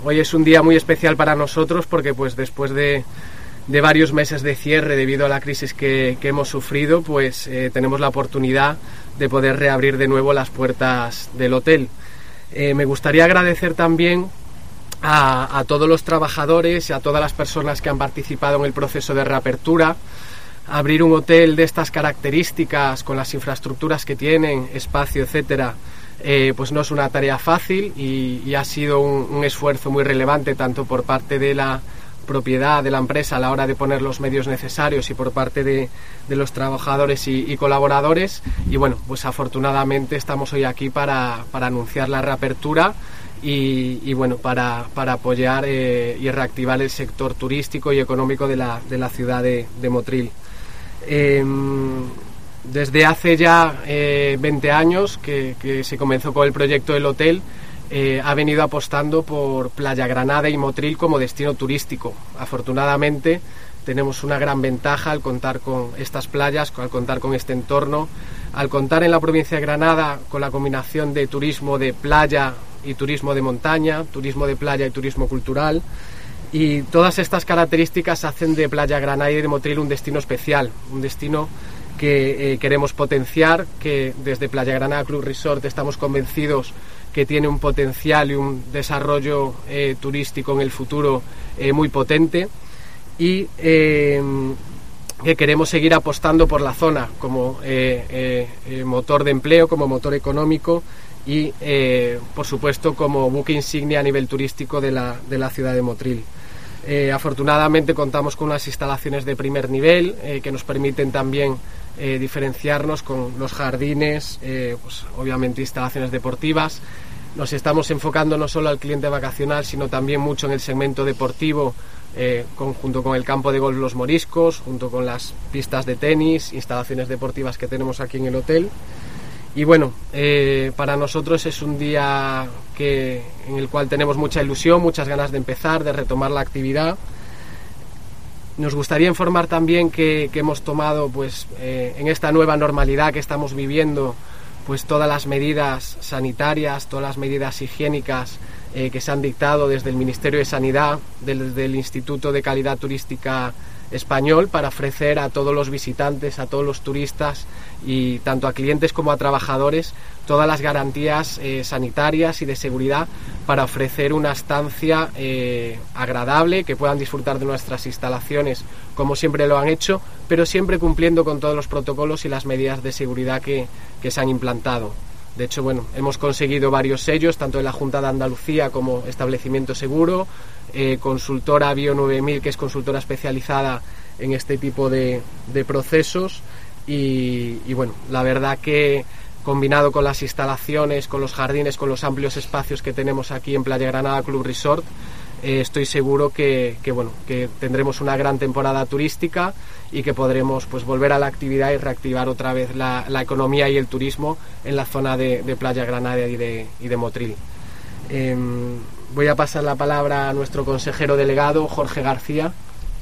Hoy es un día muy especial para nosotros porque pues después de varios meses de cierre debido a la crisis que hemos sufrido, pues tenemos la oportunidad de poder reabrir de nuevo las puertas del hotel. Me gustaría agradecer también a todos los trabajadores y a todas las personas que han participado en el proceso de reapertura. Abrir un hotel de estas características, con las infraestructuras que tienen, espacio, etcétera, pues no es una tarea fácil y ha sido un esfuerzo muy relevante tanto por parte de la propiedad de la empresa a la hora de poner los medios necesarios y por parte de los trabajadores y colaboradores. Y bueno, pues afortunadamente estamos hoy aquí para anunciar la reapertura y bueno, para apoyar y reactivar el sector turístico y económico de la ciudad de Motril. Desde hace ya 20 años que se comenzó con el proyecto del hotel, ha venido apostando por Playa Granada y Motril como destino turístico. Afortunadamente tenemos una gran ventaja al contar con estas playas, al contar con este entorno, al contar en la provincia de Granada con la combinación de turismo de playa y turismo de montaña, turismo de playa y turismo cultural. Y todas estas características hacen de Playa Granada y de Motril un destino especial, un destino que queremos potenciar, que desde Playa Granada Club Resort estamos convencidos que tiene un potencial y un desarrollo turístico en el futuro muy potente y que queremos seguir apostando por la zona como motor de empleo, como motor económico y por supuesto como buque insignia a nivel turístico de la ciudad de Motril. Afortunadamente contamos con unas instalaciones de primer nivel que nos permiten también diferenciarnos con los jardines, pues obviamente instalaciones deportivas. Nos estamos enfocando no solo al cliente vacacional, sino también mucho en el segmento deportivo, junto con el campo de golf Los Moriscos, junto con las pistas de tenis, instalaciones deportivas que tenemos aquí en el hotel. Y bueno, para nosotros es un día en el cual tenemos mucha ilusión, muchas ganas de empezar, de retomar la actividad. Nos gustaría informar también que hemos tomado pues en esta nueva normalidad que estamos viviendo, pues todas las medidas sanitarias, todas las medidas higiénicas que se han dictado desde el Ministerio de Sanidad, desde el Instituto de Calidad Turística Español, para ofrecer a todos los visitantes, a todos los turistas y tanto a clientes como a trabajadores todas las garantías sanitarias y de seguridad para ofrecer una estancia agradable, que puedan disfrutar de nuestras instalaciones como siempre lo han hecho, pero siempre cumpliendo con todos los protocolos y las medidas de seguridad que se han implantado. De hecho, bueno, hemos conseguido varios sellos, tanto de la Junta de Andalucía como Establecimiento Seguro, consultora Bio 9000, que es consultora especializada en este tipo de procesos y bueno, la verdad que combinado con las instalaciones, con los jardines, con los amplios espacios que tenemos aquí en Playa Granada Club Resort, estoy seguro que tendremos una gran temporada turística y que podremos pues volver a la actividad y reactivar otra vez la economía y el turismo en la zona de Playa Granada y de Motril. Voy a pasar la palabra a nuestro consejero delegado, Jorge García.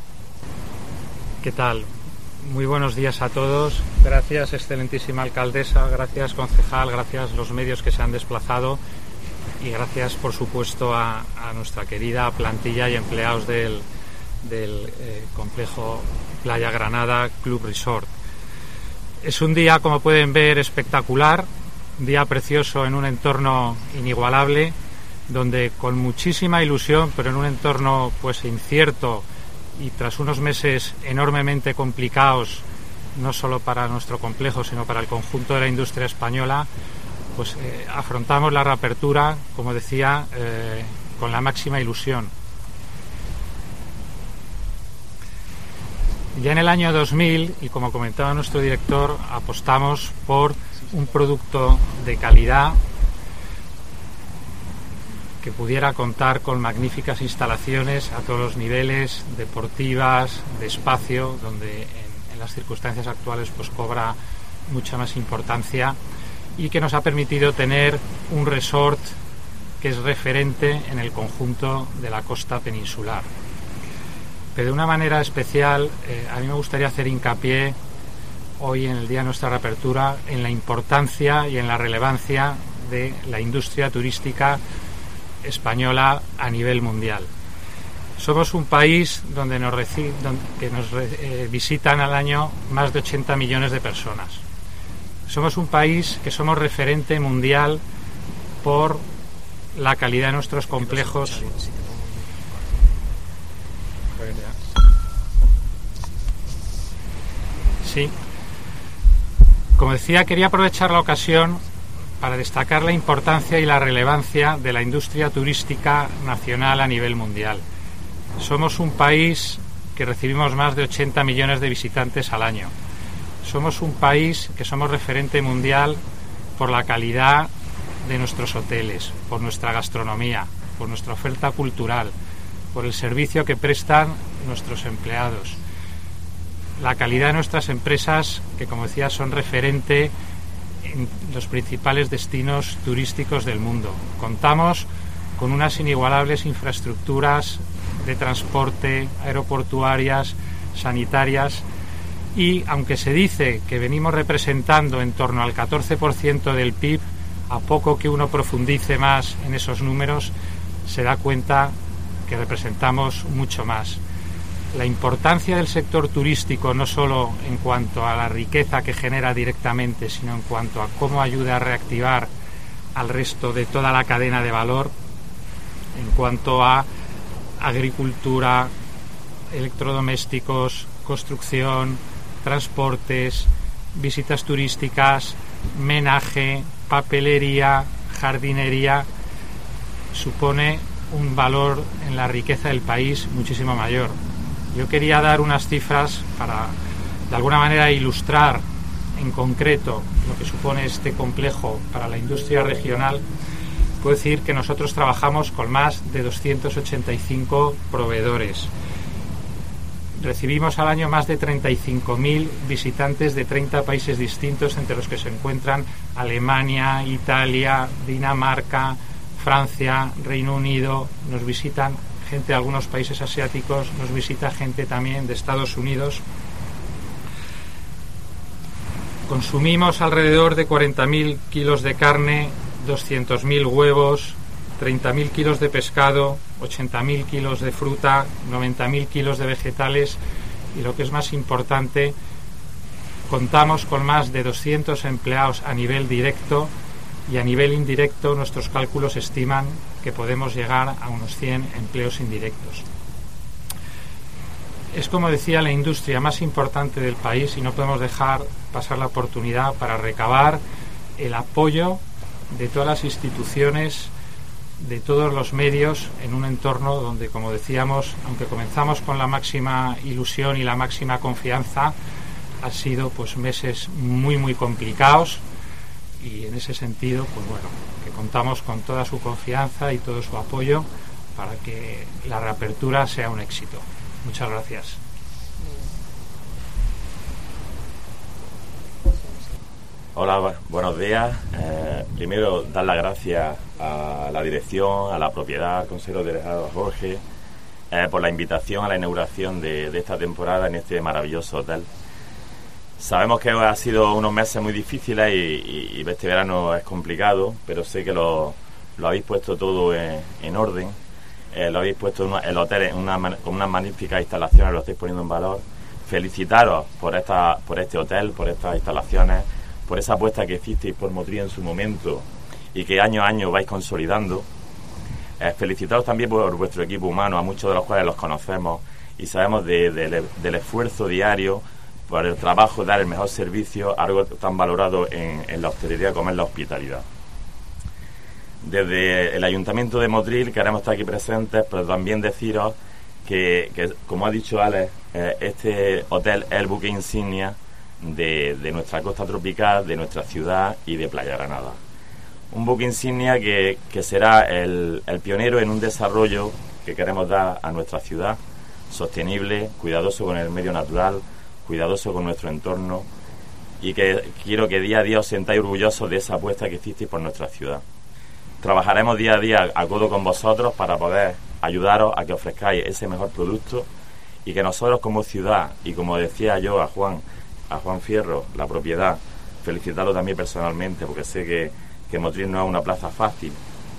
¿Qué tal? Muy buenos días a todos. Gracias, excelentísima alcaldesa, gracias, concejal, gracias los medios que se han desplazado y gracias, por supuesto, a nuestra querida plantilla y empleados del complejo Playa Granada Club Resort. Es un día, como pueden ver, espectacular, un día precioso en un entorno inigualable, donde con muchísima ilusión, pero en un entorno pues incierto y tras unos meses enormemente complicados, no solo para nuestro complejo, sino para el conjunto de la industria española, pues afrontamos la reapertura, como decía, con la máxima ilusión. Ya en el año 2000, y como comentaba nuestro director, apostamos por un producto de calidad que pudiera contar con magníficas instalaciones a todos los niveles, deportivas, de espacio, donde en las circunstancias actuales pues cobra mucha más importancia, y que nos ha permitido tener un resort que es referente en el conjunto de la costa peninsular. Pero de una manera especial, a mí me gustaría hacer hincapié hoy, en el día de nuestra reapertura, en la importancia y en la relevancia de la industria turística española a nivel mundial. Somos un país donde nos visitan al año más de 80 millones de personas. Somos un país que somos referente mundial por la calidad de nuestros complejos. Sí. Como decía, quería aprovechar la ocasión para destacar la importancia y la relevancia de la industria turística nacional a nivel mundial. Somos un país que recibimos más de 80 millones de visitantes al año. Somos un país que somos referente mundial por la calidad de nuestros hoteles, por nuestra gastronomía, por nuestra oferta cultural, por el servicio que prestan nuestros empleados, la calidad de nuestras empresas, que como decía son referente en los principales destinos turísticos del mundo. Contamos con unas inigualables infraestructuras de transporte, aeroportuarias, sanitarias, y aunque se dice que venimos representando en torno al 14% del PIB, a poco que uno profundice más en esos números, se da cuenta que representamos mucho más. La importancia del sector turístico, no solo en cuanto a la riqueza que genera directamente, sino en cuanto a cómo ayuda a reactivar al resto de toda la cadena de valor, en cuanto a agricultura, electrodomésticos, construcción, transportes, visitas turísticas, menaje, papelería, jardinería, supone un valor en la riqueza del país muchísimo mayor. Yo quería dar unas cifras para, de alguna manera, ilustrar en concreto lo que supone este complejo para la industria regional. Puedo decir que nosotros trabajamos con más de 285 proveedores. Recibimos al año más de 35.000 visitantes de 30 países distintos, entre los que se encuentran Alemania, Italia, Dinamarca, Francia, Reino Unido. Nos visitan gente de algunos países asiáticos, nos visita gente también de Estados Unidos. Consumimos alrededor de 40.000 kilos de carne, 200.000 huevos, 30.000 kilos de pescado, 80.000 kilos de fruta, 90.000 kilos de vegetales y, lo que es más importante, contamos con más de 200 empleados a nivel directo, y a nivel indirecto nuestros cálculos estiman que podemos llegar a unos 100 empleos indirectos. Es, como decía, la industria más importante del país y no podemos dejar pasar la oportunidad para recabar el apoyo de todas las instituciones, de todos los medios, en un entorno donde, como decíamos, aunque comenzamos con la máxima ilusión y la máxima confianza, han sido pues meses muy complicados, y en ese sentido, pues bueno, que contamos con toda su confianza y todo su apoyo para que la reapertura sea un éxito. Muchas gracias. Hola, buenos días. Primero, dar las gracias a la dirección, a la propiedad, al consejero delegado Jorge, por la invitación a la inauguración de esta temporada en este maravilloso hotel. Sabemos que ha sido unos meses muy difíciles y este verano es complicado, pero sé que lo habéis puesto todo en orden. Lo habéis puesto el hotel con unas magníficas instalaciones, lo estáis poniendo en valor. Felicitaros por este hotel, por estas instalaciones, por esa apuesta que hicisteis por Motril en su momento y que año a año vais consolidando. Felicitaros también por vuestro equipo humano, a muchos de los cuales los conocemos y sabemos del esfuerzo diario por el trabajo de dar el mejor servicio, algo tan valorado en la hostelería como es la hospitalidad. Desde el Ayuntamiento de Motril queremos estar aquí presentes, pero también deciros que como ha dicho Alex, este hotel es el buque insignia de nuestra costa tropical, de nuestra ciudad y de Playa Granada. Un buque insignia que será el pionero en un desarrollo que queremos dar a nuestra ciudad, sostenible, cuidadoso con el medio natural, cuidadoso con nuestro entorno, y que quiero que día a día os sentáis orgullosos de esa apuesta que hicisteis por nuestra ciudad. Trabajaremos día a día a codo con vosotros para poder ayudaros a que ofrezcáis ese mejor producto y que nosotros como ciudad, y como decía yo a Juan Fierro, la propiedad, felicitarlo también personalmente porque sé que Motril no es una plaza fácil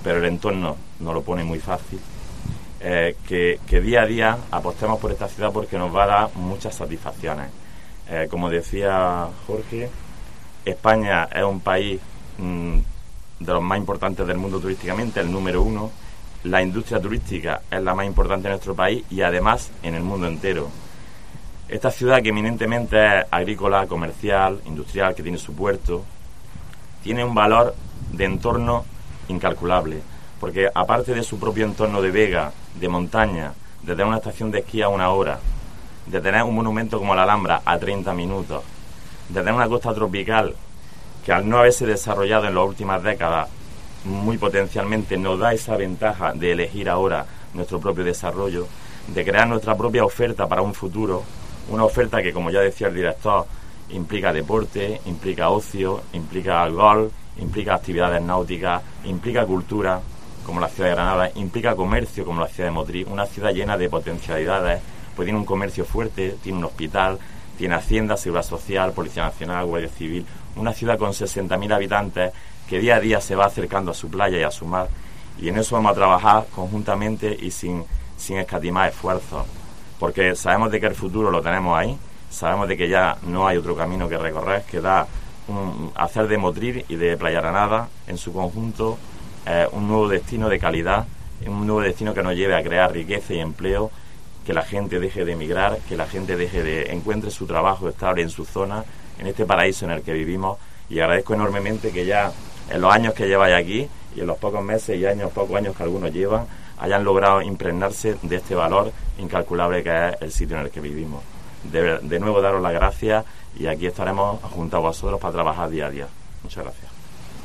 pero el entorno nos lo pone muy fácil. Que día a día apostemos por esta ciudad porque nos va a dar muchas satisfacciones. Como decía Jorge, España es un país de los más importantes del mundo turísticamente, el número 1. La industria turística es la más importante en nuestro país y además en el mundo entero. Esta ciudad, que eminentemente es agrícola, comercial, industrial, que tiene su puerto, tiene un valor de entorno incalculable, porque aparte de su propio entorno de vega, de montaña, de tener una estación de esquí a 1 hora, de tener un monumento como la Alhambra a 30 minutos, de tener una costa tropical que al no haberse desarrollado en las últimas décadas muy potencialmente nos da esa ventaja de elegir ahora nuestro propio desarrollo, de crear nuestra propia oferta para un futuro, una oferta que, como ya decía el director, implica deporte, implica ocio, implica golf, implica actividades náuticas, implica cultura, como la ciudad de Granada, implica comercio, como la ciudad de Motril, una ciudad llena de potencialidades, pues tiene un comercio fuerte, tiene un hospital, tiene Hacienda, Seguridad Social, Policía Nacional, Guardia Civil, una ciudad con 60.000 habitantes que día a día se va acercando a su playa y a su mar, y en eso vamos a trabajar conjuntamente y sin escatimar esfuerzos, porque sabemos de que el futuro lo tenemos ahí, sabemos de que ya no hay otro camino que recorrer, que da hacer de Motril y de Playa Granada en su conjunto un nuevo destino de calidad, un nuevo destino que nos lleve a crear riqueza y empleo, que la gente deje de emigrar, que la gente encuentre su trabajo estable en su zona, en este paraíso en el que vivimos. Y agradezco enormemente que ya en los años que lleváis aquí y en los pocos meses y pocos años que algunos llevan, hayan logrado impregnarse de este valor incalculable que es el sitio en el que vivimos. De nuevo daros las gracias y aquí estaremos junto a vosotros para trabajar día a día. Muchas gracias.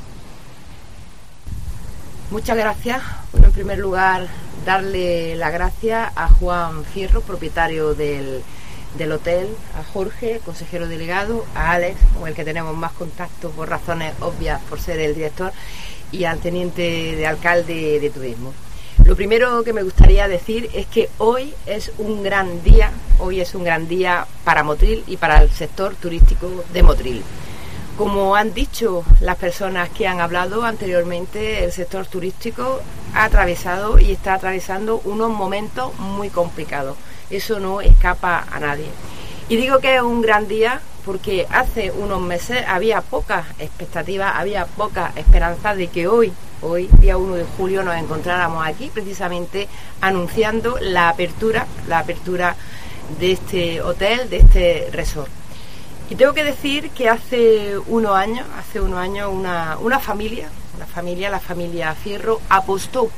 Muchas gracias. Bueno, en primer lugar, darle las gracias a Juan Fierro, propietario del hotel, a Jorge, consejero delegado, a Alex, con el que tenemos más contacto por razones obvias por ser el director, y al teniente de alcalde de turismo. Lo primero que me gustaría decir es que hoy es un gran día para Motril y para el sector turístico de Motril. Como han dicho las personas que han hablado anteriormente, el sector turístico ha atravesado y está atravesando unos momentos muy complicados. Eso no escapa a nadie. Y digo que es un gran día porque hace unos meses había pocas expectativas, había poca esperanza de que hoy, día 1 de julio, nos encontráramos aquí precisamente anunciando la apertura de este hotel, de este resort. Y tengo que decir que hace unos años una familia, la familia Fierro, apostó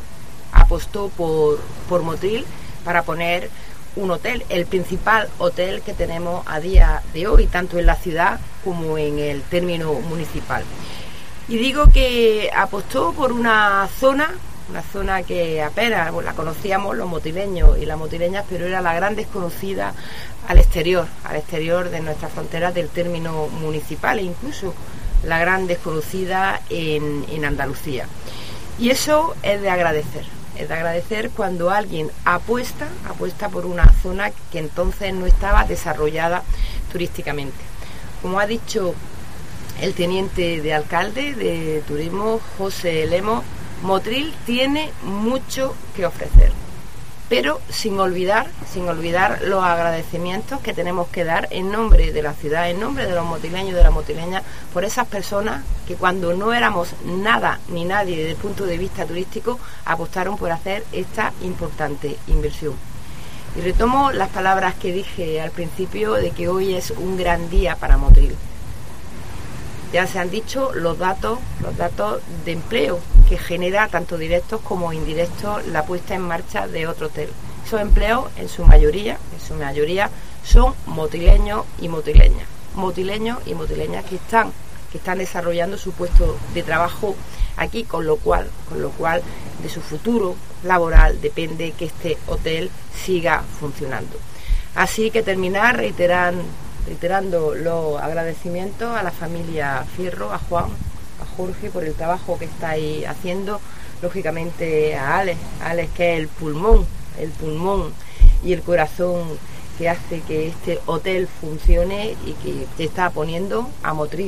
por Motril para poner un hotel, el principal hotel que tenemos a día de hoy, tanto en la ciudad como en el término municipal. Y digo que apostó por una zona que apenas la conocíamos los motrileños y las motrileñas, pero era la gran desconocida al exterior de nuestras fronteras del término municipal e incluso la gran desconocida en Andalucía. Y eso es de agradecer cuando alguien apuesta por una zona que entonces no estaba desarrollada turísticamente. Como ha dicho el teniente de alcalde de turismo, José Lemos, Motril tiene mucho que ofrecer, pero sin olvidar los agradecimientos que tenemos que dar en nombre de la ciudad, en nombre de los motrileños y de las motrileñas, por esas personas que cuando no éramos nada ni nadie desde el punto de vista turístico, apostaron por hacer esta importante inversión. Y retomo las palabras que dije al principio de que hoy es un gran día para Motril. Ya se han dicho los datos de empleo que genera tanto directos como indirectos la puesta en marcha de otro hotel. Esos empleos en su mayoría son motrileños y motrileñas que están desarrollando su puesto de trabajo aquí, con lo cual de su futuro laboral depende que este hotel siga funcionando. Así que terminar reiterando los agradecimientos a la familia Fierro, a Juan, a Jorge por el trabajo que estáis haciendo, lógicamente a Alex que es el pulmón y el corazón que hace que este hotel funcione y que está poniendo a Motril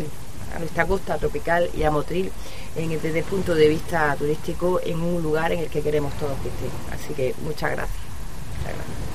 a nuestra costa tropical y a Motril desde el punto de vista turístico en un lugar en el que queremos todos vivir. Así que muchas gracias. Muchas gracias.